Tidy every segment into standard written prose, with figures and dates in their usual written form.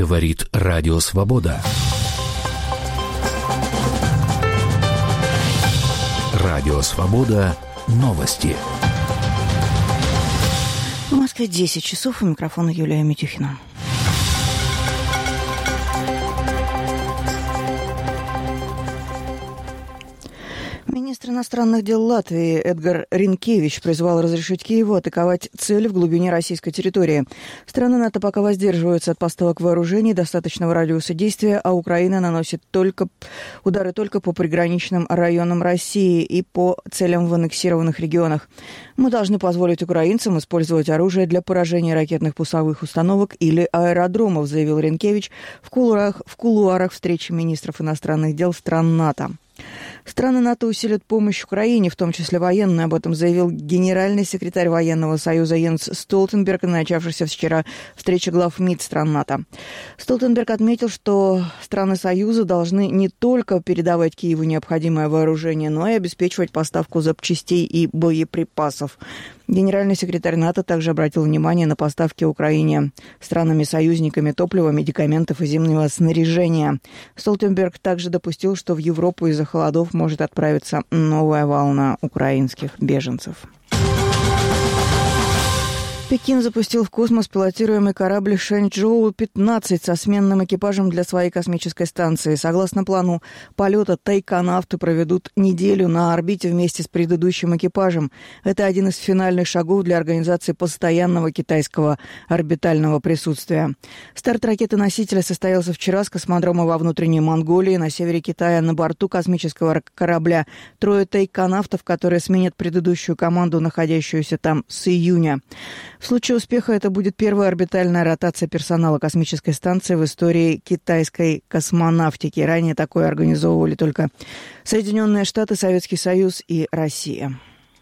Говорит Радио Свобода. Радио Свобода. Новости. В Москве 10 часов. У микрофона Юлия Митюхина. Министр иностранных дел Латвии Эдгар Ринкевич призвал разрешить Киеву атаковать цели в глубине российской территории. Страны НАТО пока воздерживаются от поставок вооружений достаточного радиуса действия, а Украина наносит удары только по приграничным районам России и по целям в аннексированных регионах. Мы должны позволить украинцам использовать оружие для поражения ракетных пусковых установок или аэродромов, заявил Ринкевич в кулуарах встречи министров иностранных дел стран НАТО. Страны НАТО усилят помощь Украине, в том числе военную. Об этом заявил генеральный секретарь Военного союза Йенс Столтенберг на начавшейся вчера встрече глав МИД стран НАТО. Столтенберг отметил, что страны Союза должны не только передавать Киеву необходимое вооружение, но и обеспечивать поставку запчастей и боеприпасов. Генеральный секретарь НАТО также обратил внимание на поставки Украине странами-союзниками топлива, медикаментов и зимнего снаряжения. Столтенберг также допустил, что в Европу из-за холодов может отправиться новая волна украинских беженцев. Пекин запустил в космос пилотируемый корабль Шэньчжоу-15 со сменным экипажем для своей космической станции. Согласно плану полета, тайконавты проведут неделю на орбите вместе с предыдущим экипажем. Это один из финальных шагов для организации постоянного китайского орбитального присутствия. Старт ракеты-носителя состоялся вчера с космодрома во внутренней Монголии на севере Китая. На борту космического корабля 3 тайконавтов, которые сменят предыдущую команду, находящуюся там с июня. В случае успеха это будет первая орбитальная ротация персонала космической станции в истории китайской космонавтики. Ранее такое организовывали только Соединенные Штаты, Советский Союз и Россия.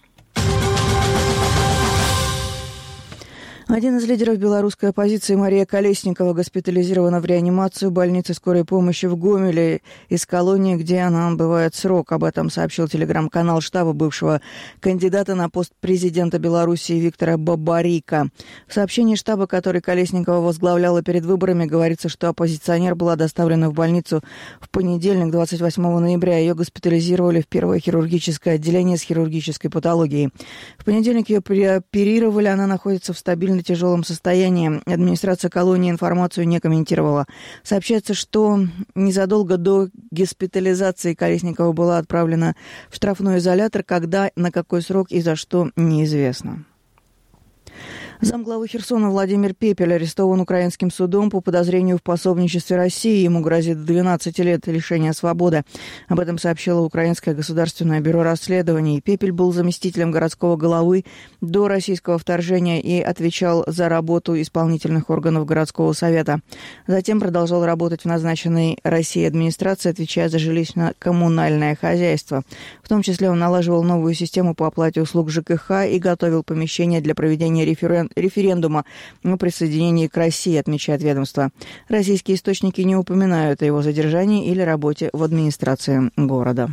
Один из лидеров белорусской оппозиции Мария Колесникова госпитализирована в реанимацию больницы скорой помощи в Гомеле из колонии, где она отбывает срок. Об этом сообщил телеграм-канал штаба бывшего кандидата на пост президента Белоруссии Виктора Бабарика. В сообщении штаба, который Колесникова возглавляла перед выборами, говорится, что оппозиционер была доставлена в больницу в понедельник, 28 ноября. Ее госпитализировали в первое хирургическое отделение с хирургической патологией. В понедельник ее прооперировали, она находится в стабильном тяжелом состоянии. Администрация колонии информацию не комментировала. Сообщается, что незадолго до госпитализации Колесникова была отправлена в штрафной изолятор, когда, на какой срок и за что, неизвестно. Замглавы Херсона Владимир Пепель арестован украинским судом по подозрению в пособничестве России. Ему грозит 12 лет лишения свободы. Об этом сообщило Украинское государственное бюро расследований. Пепель был заместителем городского головы до российского вторжения и отвечал за работу исполнительных органов городского совета. Затем продолжал работать в назначенной Россией администрации, отвечая за жилищно-коммунальное хозяйство. В том числе он налаживал новую систему по оплате услуг ЖКХ и готовил помещения для проведения референдума о присоединении к России, отмечает ведомство. Российские источники не упоминают о его задержании или работе в администрации города.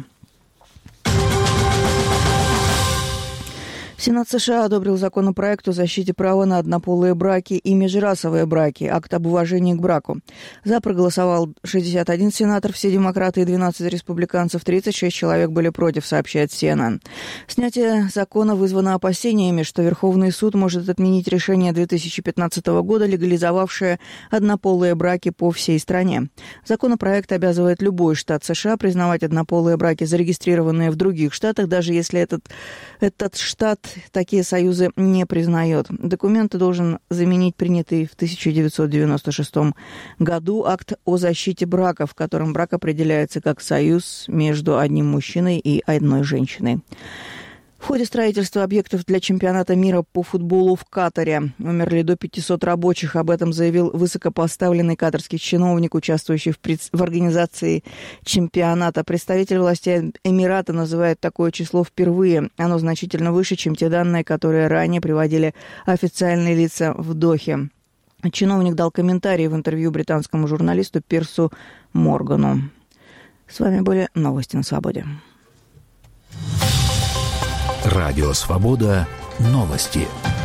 Сенат США одобрил законопроект о защите права на однополые браки и межрасовые браки, акт об уважении к браку. За проголосовал 61 сенатор, все демократы и 12 республиканцев, 36 человек были против, сообщает CNN. Снятие закона вызвано опасениями, что Верховный суд может отменить решение 2015 года, легализовавшее однополые браки по всей стране. Законопроект обязывает любой штат США признавать однополые браки, зарегистрированные в других штатах, даже если этот штат такие союзы не признает. Документы должен заменить принятый в 1996 году акт о защите брака, в котором брак определяется как союз между одним мужчиной и одной женщиной. В ходе строительства объектов для чемпионата мира по футболу в Катаре умерли до 500 рабочих. Об этом заявил высокопоставленный катарский чиновник, участвующий в организации чемпионата. Представитель властей Эмирата называет такое число впервые. Оно значительно выше, чем те данные, которые ранее приводили официальные лица в Дохе. Чиновник дал комментарий в интервью британскому журналисту Пирсу Моргану. С вами были новости на Свободе. Радио Свобода. Новости.